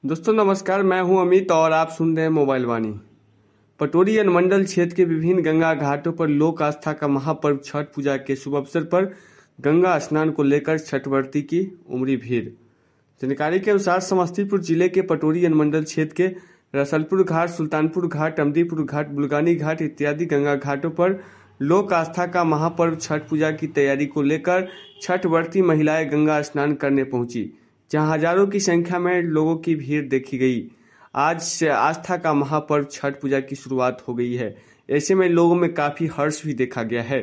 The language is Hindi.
दोस्तों नमस्कार, मैं हूं अमित और आप सुन रहे हैं मोबाइल वाणी। पटोरी अनुमंडल क्षेत्र के विभिन्न गंगा घाटों पर लोक आस्था का महापर्व छठ पूजा के शुभ अवसर पर गंगा स्नान को लेकर छठ व्रती की उमड़ी भीड़। जानकारी के अनुसार समस्तीपुर जिले के पटोरी अनुमंडल क्षेत्र के रसलपुर घाट, सुल्तानपुर घाट, अमदीपुर घाट, बुलगानी घाट इत्यादि गंगा घाटों पर लोक आस्था का महापर्व छठ पूजा की तैयारी को लेकर छठ व्रती महिलाएं गंगा स्नान करने पहुंची, जहां हजारों की संख्या में लोगों की भीड़ देखी गई। आज से आस्था का महापर्व छठ पूजा की शुरुआत हो गई है। ऐसे में लोगों में काफी हर्ष भी देखा गया है।